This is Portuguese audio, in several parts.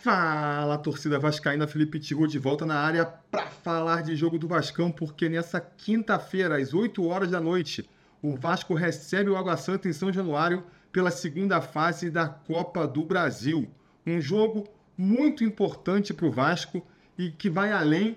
Fala, torcida vascaína, Felipe Tiru de volta na área para falar de jogo do Vascão, porque nessa quinta-feira, às 8 horas da noite, o Vasco recebe o Água Santa em São Januário pela segunda fase da Copa do Brasil. Um jogo muito importante para o Vasco e que vai além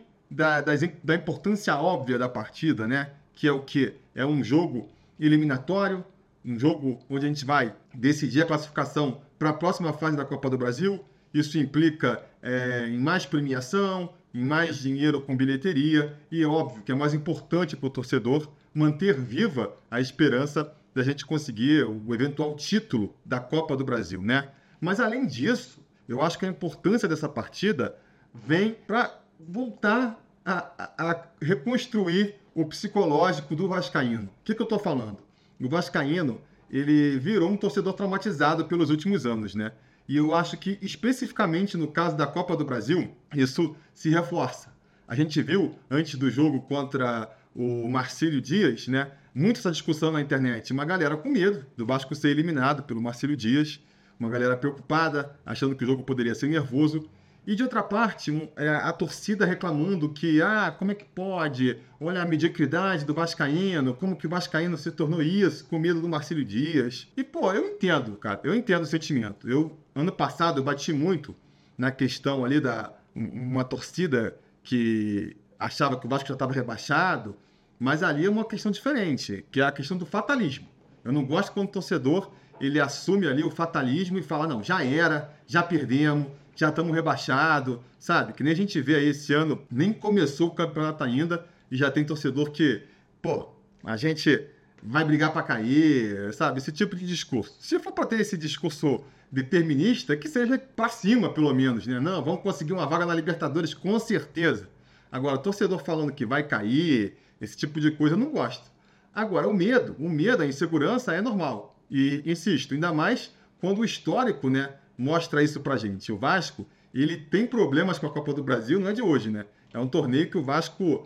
da importância óbvia da partida, né? Que é o quê? É um jogo eliminatório, um jogo onde a gente vai decidir a classificação para a próxima fase da Copa do Brasil. Isso implica em mais premiação, em mais dinheiro com bilheteria e é óbvio que é mais importante para o torcedor manter viva a esperança da gente conseguir o eventual título da Copa do Brasil, né? Mas além disso, eu acho que a importância dessa partida vem para voltar a reconstruir o psicológico do vascaíno. O que eu estou falando? O vascaíno, ele virou um torcedor traumatizado pelos últimos anos, né? E eu acho que, especificamente no caso da Copa do Brasil, isso se reforça. A gente viu, antes do jogo contra o Marcílio Dias, né, muito essa discussão na internet. Uma galera com medo do Vasco ser eliminado pelo Marcílio Dias, uma galera preocupada, achando que o jogo poderia ser nervoso. E, de outra parte, a torcida reclamando que, como é que pode? Olha a mediocridade do vascaíno, como que o vascaíno se tornou isso, com medo do Marcílio Dias. E, eu entendo, cara, eu entendo o sentimento. Ano passado, eu bati muito na questão ali uma torcida que achava que o Vasco já estava rebaixado, mas ali é uma questão diferente, que é a questão do fatalismo. Eu não gosto quando o torcedor ele assume ali o fatalismo e fala, não, já era, já perdemos, já estamos rebaixados, sabe? Que nem a gente vê aí esse ano, nem começou o campeonato ainda e já tem torcedor que, a gente vai brigar para cair, sabe? Esse tipo de discurso. Se for para ter esse discurso determinista, que seja para cima, pelo menos, né? Não, vamos conseguir uma vaga na Libertadores, com certeza. Agora, torcedor falando que vai cair, esse tipo de coisa, eu não gosto. Agora, o medo, a insegurança é normal. E, insisto, ainda mais quando o histórico, né, mostra isso pra gente. O Vasco, ele tem problemas com a Copa do Brasil, não é de hoje, né? É um torneio que o Vasco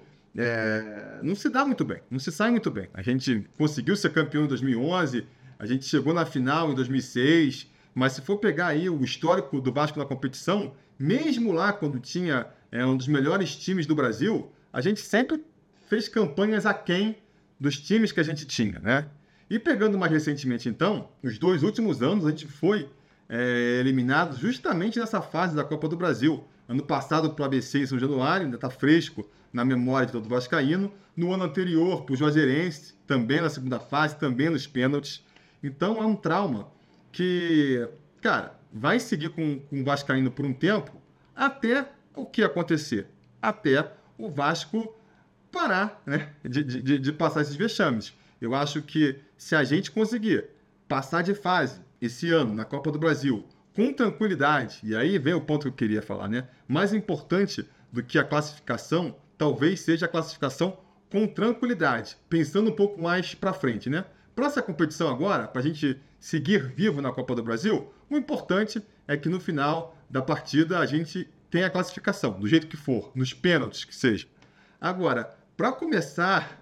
não se dá muito bem, não se sai muito bem. A gente conseguiu ser campeão em 2011, a gente chegou na final em 2006, mas se for pegar aí o histórico do Vasco na competição, mesmo lá quando tinha um dos melhores times do Brasil, a gente sempre fez campanhas aquém dos times que a gente tinha, né? E pegando mais recentemente, então, os 2 últimos anos a gente foi eliminado justamente nessa fase da Copa do Brasil. Ano passado para o ABC em São Januário, ainda está fresco na memória de todo vascaíno. No ano anterior para o Juazeirense, também na segunda fase, também nos pênaltis. Então é um trauma que, cara, vai seguir com o vascaíno por um tempo até o que acontecer? Até o Vasco parar, né, de passar esses vexames. Eu acho que se a gente conseguir passar de fase esse ano na Copa do Brasil com tranquilidade, e aí vem o ponto que eu queria falar, né? Mais importante do que a classificação, talvez seja a classificação com tranquilidade, pensando um pouco mais para frente, né? Para essa competição agora, para a gente seguir vivo na Copa do Brasil, o importante é que no final da partida a gente tenha a classificação, do jeito que for, nos pênaltis que seja. Agora, para começar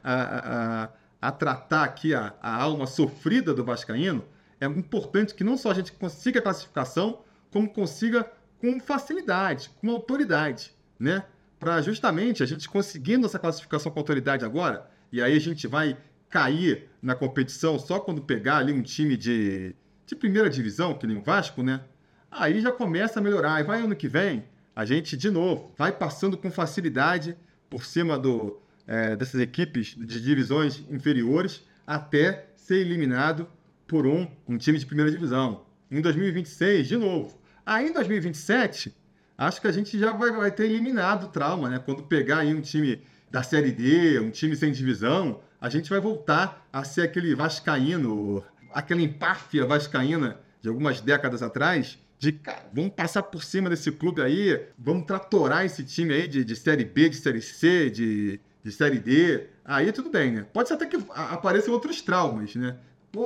a tratar aqui a alma sofrida do vascaíno, é importante que não só a gente consiga a classificação, como consiga com facilidade, com autoridade, né? Para justamente a gente conseguindo essa classificação com autoridade agora, e aí a gente vai cair na competição só quando pegar ali um time de primeira divisão, que nem o Vasco, né? Aí já começa a melhorar. E vai ano que vem, a gente, de novo, vai passando com facilidade por cima dessas equipes de divisões inferiores até ser eliminado por um time de primeira divisão. Em 2026, de novo. Aí em 2027, acho que a gente já vai ter eliminado o trauma, né? Quando pegar aí um time da Série D, um time sem divisão, a gente vai voltar a ser aquele vascaíno, aquela empáfia vascaína de algumas décadas atrás, de, cara, vamos passar por cima desse clube aí, vamos tratorar esse time aí de Série B, de Série C, de Série D. Aí tudo bem, né? Pode ser até que apareçam outros traumas, né?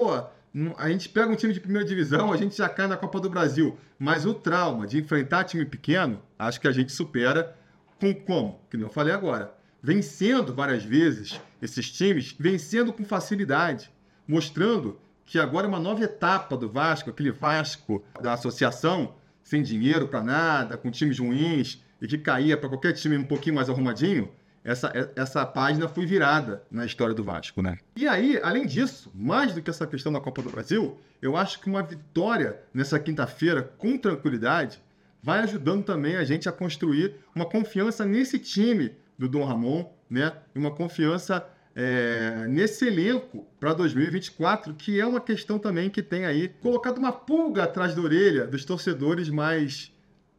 A gente pega um time de primeira divisão, a gente já cai na Copa do Brasil. Mas o trauma de enfrentar time pequeno, acho que a gente supera com como? Que nem eu falei agora. Vencendo várias vezes esses times, vencendo com facilidade. Mostrando que agora é uma nova etapa do Vasco, aquele Vasco da associação, sem dinheiro para nada, com times ruins e que caía para qualquer time um pouquinho mais arrumadinho, essa página foi virada na história do Vasco, né? E aí, além disso, mais do que essa questão da Copa do Brasil, eu acho que uma vitória nessa quinta-feira com tranquilidade vai ajudando também a gente a construir uma confiança nesse time do Dom Ramon, né? Uma confiança nesse elenco para 2024, que é uma questão também que tem aí colocado uma pulga atrás da orelha dos torcedores mais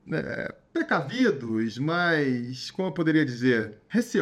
precavidos, mais, como eu poderia dizer,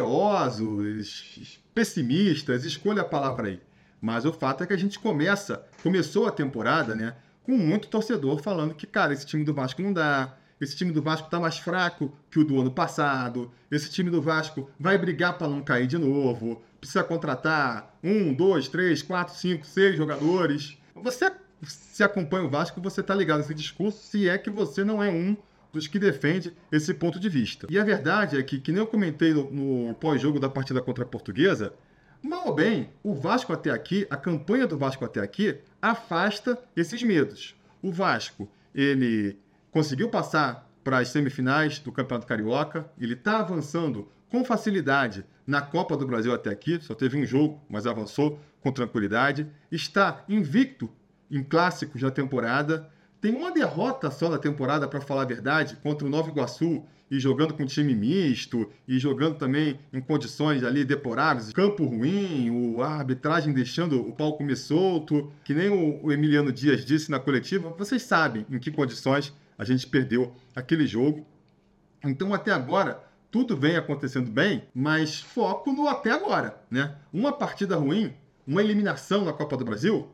receosos, pessimistas, escolha a palavra aí. Mas o fato é que a gente começou a temporada, né, com muito torcedor falando que, cara, esse time do Vasco não dá, esse time do Vasco está mais fraco que o do ano passado, esse time do Vasco vai brigar para não cair de novo, precisa contratar 1, 2, 3, 4, 5, 6 jogadores. Você se acompanha o Vasco, você está ligado nesse discurso, se é que você não é um dos que defende esse ponto de vista. E a verdade é que nem eu comentei no pós-jogo da partida contra a Portuguesa, mal ou bem, o Vasco até aqui, a campanha do Vasco até aqui, afasta esses medos. O Vasco, ele conseguiu passar para as semifinais do Campeonato Carioca, ele está avançando com facilidade na Copa do Brasil até aqui, só teve um jogo, mas avançou com tranquilidade, está invicto em clássicos da temporada, tem uma derrota só na temporada, para falar a verdade, contra o Nova Iguaçu, e jogando com time misto, e jogando também em condições ali deploráveis, campo ruim, a arbitragem deixando o pau comer solto, que nem o Emiliano Dias disse na coletiva, vocês sabem em que condições a gente perdeu aquele jogo. Então, até agora, tudo vem acontecendo bem, mas foco no até agora, né? Uma partida ruim, uma eliminação na Copa do Brasil,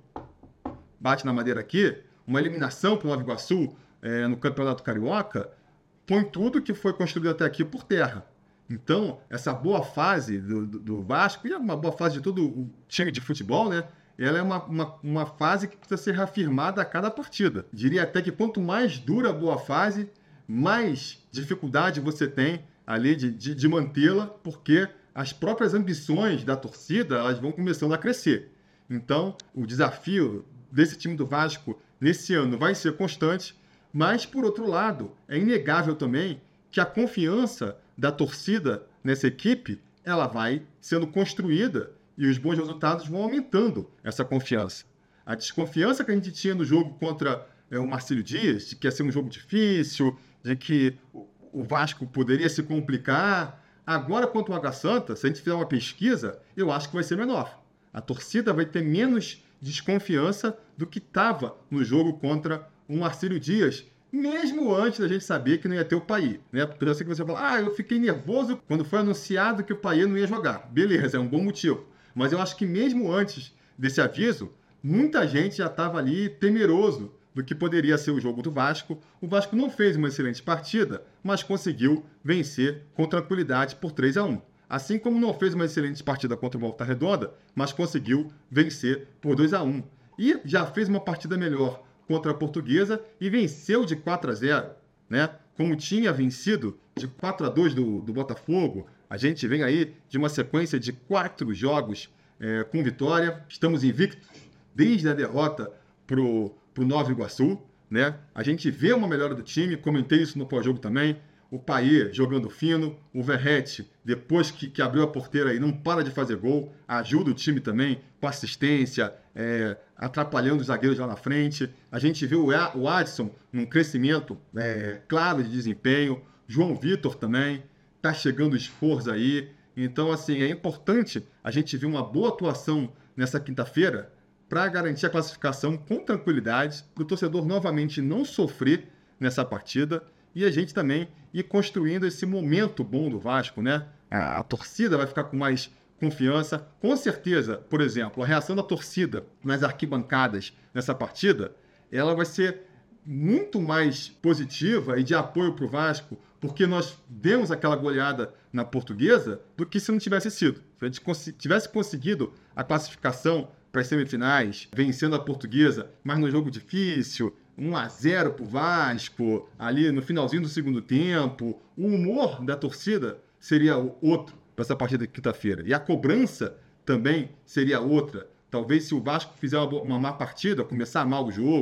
bate na madeira aqui, uma eliminação para o Nova Iguaçu no Campeonato Carioca, põe tudo que foi construído até aqui por terra. Então, essa boa fase do Vasco, e é uma boa fase de todo o time de futebol, né? Ela é uma fase que precisa ser reafirmada a cada partida. Diria até que quanto mais dura a boa fase, mais dificuldade você tem ali de mantê-la, porque as próprias ambições da torcida elas vão começando a crescer. Então, o desafio desse time do Vasco nesse ano vai ser constante, mas, por outro lado, é inegável também que a confiança da torcida nessa equipe ela vai sendo construída e os bons resultados vão aumentando essa confiança. A desconfiança que a gente tinha no jogo contra o Marcílio Dias, de que ia ser um jogo difícil, de que o Vasco poderia se complicar, agora contra o Água Santa, se a gente fizer uma pesquisa, eu acho que vai ser menor. A torcida vai ter menos desconfiança do que estava no jogo contra o Marcílio Dias, mesmo antes da gente saber que não ia ter o Paí, né? Porque eu sei que você fala, eu fiquei nervoso quando foi anunciado que o Paí não ia jogar. Beleza, é um bom motivo. Mas eu acho que mesmo antes desse aviso, muita gente já estava ali temeroso do que poderia ser o jogo do Vasco. O Vasco não fez uma excelente partida, mas conseguiu vencer com tranquilidade por 3-1. Assim como não fez uma excelente partida contra o Volta Redonda, mas conseguiu vencer por 2-1. E já fez uma partida melhor contra a Portuguesa e venceu de 4-0, né? Como tinha vencido de 4-2 do Botafogo. A gente vem aí de uma sequência de 4 jogos com vitória. Estamos invictos desde a derrota pro Nova Iguaçu, né? A gente vê uma melhora do time, comentei isso no pós-jogo também. O Paê jogando fino, o Verratti, depois que abriu a porteira aí, não para de fazer gol, ajuda o time também com assistência, atrapalhando os zagueiros lá na frente. A gente viu o Adson num crescimento claro de desempenho, João Vitor também, tá chegando o esforço aí. Então, assim, é importante a gente ver uma boa atuação nessa quinta-feira para garantir a classificação com tranquilidade, para o torcedor novamente não sofrer nessa partida e a gente também ir construindo esse momento bom do Vasco, né? A torcida vai ficar com mais confiança. Com certeza, por exemplo, a reação da torcida nas arquibancadas nessa partida, ela vai ser muito mais positiva e de apoio para o Vasco, porque nós demos aquela goleada na Portuguesa do que se não tivesse sido. Se a gente tivesse conseguido a classificação para as semifinais, vencendo a Portuguesa, mas no jogo difícil, 1-0 para o Vasco, ali no finalzinho do segundo tempo, o humor da torcida seria outro para essa partida de quinta-feira. E a cobrança também seria outra. Talvez se o Vasco fizer uma má partida, começar mal o jogo,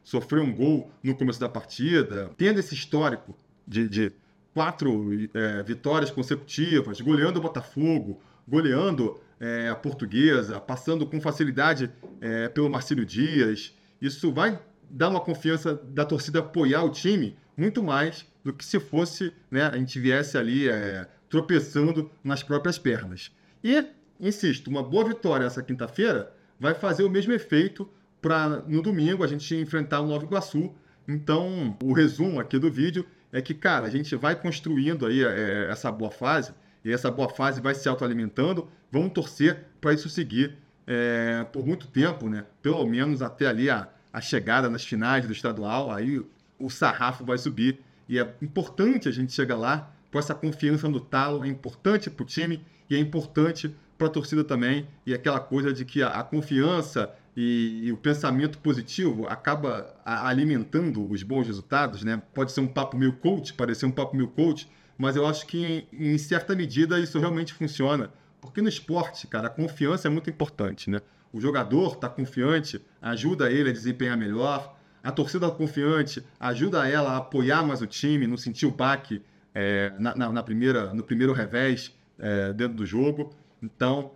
sofreu um gol no começo da partida, tendo esse histórico de 4 vitórias consecutivas, goleando o Botafogo, goleando a Portuguesa, passando com facilidade pelo Marcílio Dias. Isso vai dar uma confiança da torcida apoiar o time muito mais do que se fosse, né, a gente viesse ali tropeçando nas próprias pernas. E, insisto, uma boa vitória essa quinta-feira vai fazer o mesmo efeito para no domingo a gente enfrentar o Nova Iguaçu. Então, o resumo aqui do vídeo é que, cara, a gente vai construindo aí essa boa fase, e essa boa fase vai se autoalimentando. Vamos torcer para isso seguir por muito tempo, né? Pelo menos até ali a chegada nas finais do estadual, aí o sarrafo vai subir. E é importante a gente chegar lá com essa confiança no talo, é importante para o time e é importante para a torcida também. E aquela coisa de que a confiança e o pensamento positivo acaba alimentando os bons resultados, né? Pode ser um papo meio coach, parecer um papo meio coach, mas eu acho que em certa medida isso realmente funciona. Porque no esporte, cara, a confiança é muito importante, né? O jogador está confiante, ajuda ele a desempenhar melhor. A torcida confiante ajuda ela a apoiar mais o time, não sentir o baque no primeiro revés dentro do jogo. Então,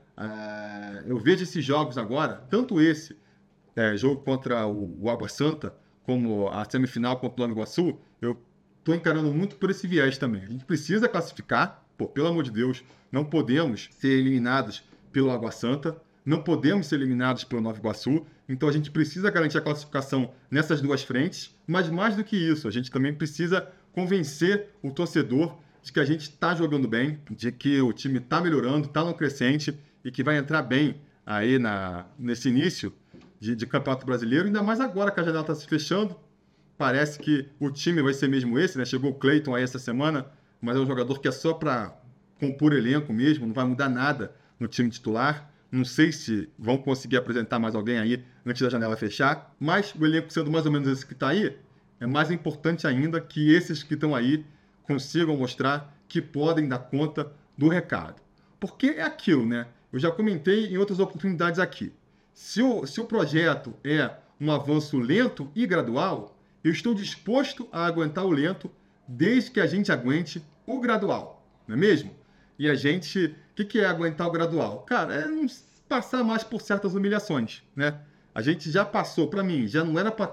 eu vejo esses jogos agora, tanto esse jogo contra o Água Santa, como a semifinal contra o Nova Iguaçu, eu estou encarando muito por esse viés também. A gente precisa classificar, pelo amor de Deus, não podemos ser eliminados pelo Água Santa, não podemos ser eliminados pelo Nova Iguaçu, então a gente precisa garantir a classificação nessas duas frentes, mas mais do que isso, a gente também precisa convencer o torcedor de que a gente está jogando bem, de que o time está melhorando, está no crescente e que vai entrar bem aí nesse início de Campeonato Brasileiro, ainda mais agora que a janela está se fechando. Parece que o time vai ser mesmo esse, né? Chegou o Cleiton aí essa semana, mas é um jogador que é só para compor elenco mesmo, não vai mudar nada no time titular. Não sei se vão conseguir apresentar mais alguém aí antes da janela fechar, mas o elenco sendo mais ou menos esse que está aí, é mais importante ainda que esses que estão aí consigam mostrar que podem dar conta do recado. Porque é aquilo, né? Eu já comentei em outras oportunidades aqui. Se o projeto é um avanço lento e gradual, eu estou disposto a aguentar o lento desde que a gente aguente o gradual, não é mesmo? E a gente... O que é aguentar o gradual? Cara, é não passar mais por certas humilhações, né? A gente já passou, para mim, já não era para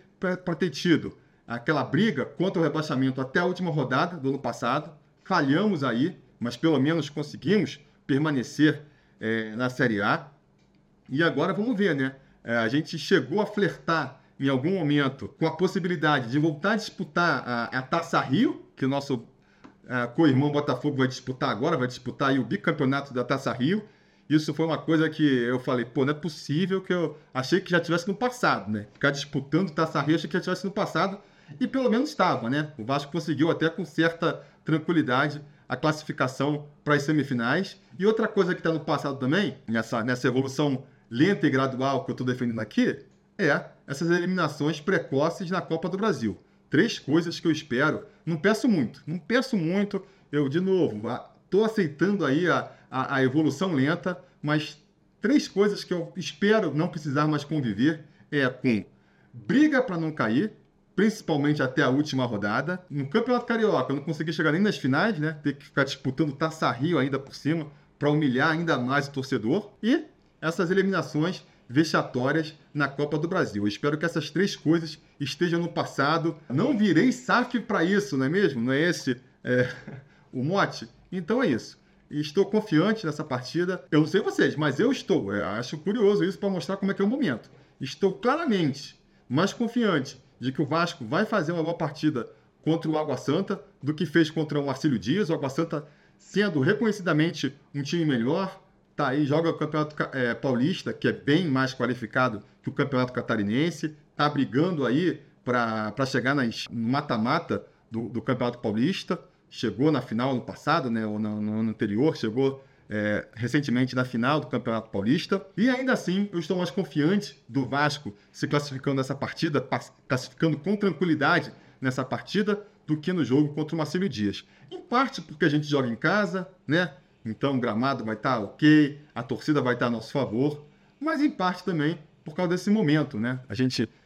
ter tido aquela briga contra o rebaixamento até a última rodada do ano passado. Falhamos aí, mas pelo menos conseguimos permanecer na Série A. E agora vamos ver, né? A gente chegou a flertar em algum momento com a possibilidade de voltar a disputar a Taça Rio, que o nosso co-irmão Botafogo vai disputar aí o bicampeonato da Taça Rio. Isso foi uma coisa que eu falei, não é possível, que eu achei que já tivesse no passado, né? Ficar disputando Taça Rio, achei que já tivesse no passado, e pelo menos estava, né? O Vasco conseguiu até com certa tranquilidade a classificação para as semifinais. E outra coisa que está no passado também, nessa evolução lenta e gradual que eu estou defendendo aqui, é essas eliminações precoces na Copa do Brasil. 3 coisas que eu espero. Não peço muito. Eu, de novo, estou aceitando aí a evolução lenta, mas 3 coisas que eu espero não precisar mais conviver com briga para não cair, principalmente até a última rodada. No Campeonato Carioca, eu não consegui chegar nem nas finais, né? Ter que ficar disputando Taça Rio ainda por cima, para humilhar ainda mais o torcedor. E essas eliminações vexatórias na Copa do Brasil. Eu espero que essas 3 coisas estejam no passado. Não virei SAF para isso, não é mesmo? Não é esse o mote? Então é isso. Estou confiante nessa partida. Eu não sei vocês, mas eu estou. Acho curioso isso para mostrar como é que é o momento. Estou claramente mais confiante de que o Vasco vai fazer uma boa partida contra o Água Santa do que fez contra o Marcílio Dias. O Água Santa sendo reconhecidamente um time melhor, tá aí, joga o Campeonato Paulista, que é bem mais qualificado que o Campeonato Catarinense, tá brigando aí para chegar no mata-mata do Campeonato Paulista, chegou na final ano passado, né, ou no ano anterior, chegou recentemente na final do Campeonato Paulista, e ainda assim eu estou mais confiante do Vasco se classificando nessa partida, classificando com tranquilidade nessa partida, do que no jogo contra o Marcílio Dias. Em parte porque a gente joga em casa, né? Então o gramado vai estar ok, a torcida vai estar a nosso favor, mas em parte também por causa desse momento, né? A gente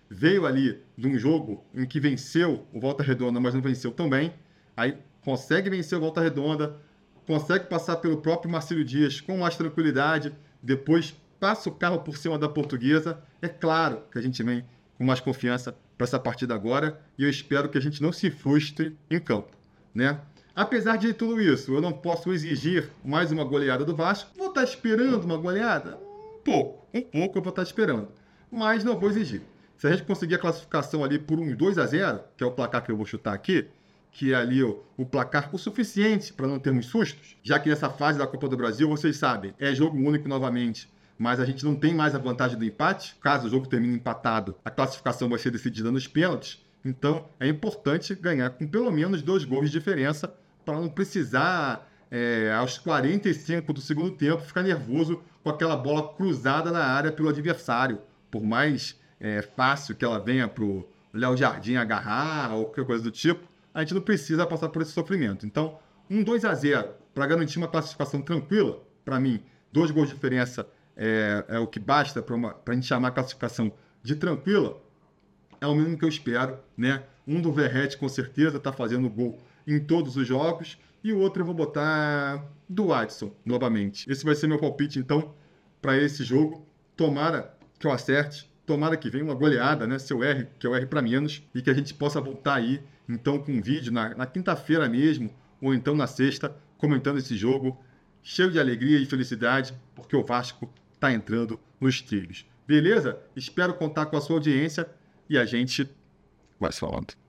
veio ali de um jogo em que venceu o Volta Redonda, mas não venceu também. Aí consegue vencer o Volta Redonda, consegue passar pelo próprio Marcílio Dias com mais tranquilidade, depois passa o carro por cima da Portuguesa. É claro que a gente vem com mais confiança para essa partida agora e eu espero que a gente não se frustre em campo, né? Apesar de tudo isso, eu não posso exigir mais uma goleada do Vasco. Vou estar esperando uma goleada? Um pouco eu vou estar esperando, mas não vou exigir. Se a gente conseguir a classificação ali por um 2-0, que é o placar que eu vou chutar aqui, que é ali o placar o suficiente para não termos sustos, já que nessa fase da Copa do Brasil, vocês sabem, é jogo único novamente, mas a gente não tem mais a vantagem do empate. Caso o jogo termine empatado, a classificação vai ser decidida nos pênaltis. Então, é importante ganhar com pelo menos 2 gols de diferença para não precisar, aos 45 do segundo tempo, ficar nervoso com aquela bola cruzada na área pelo adversário. Por mais fácil que ela venha para o Léo Jardim agarrar ou qualquer coisa do tipo, a gente não precisa passar por esse sofrimento. Então, um 2-0 para garantir uma classificação tranquila, para mim, 2 gols de diferença é o que basta para a gente chamar a classificação de tranquila. É o mínimo que eu espero, né? Um do Verratti, com certeza, está fazendo gol em todos os jogos. E o outro eu vou botar do Adson, novamente. Esse vai ser meu palpite, então, para esse jogo. Tomara que eu acerte. Tomara que venha uma goleada, né? Se eu erre, que eu erre para menos. E que a gente possa voltar aí, então, com um vídeo na quinta-feira mesmo, ou então na sexta, comentando esse jogo, cheio de alegria e felicidade, porque o Vasco está entrando nos trilhos. Beleza? Espero contar com a sua audiência e a gente vai se falando.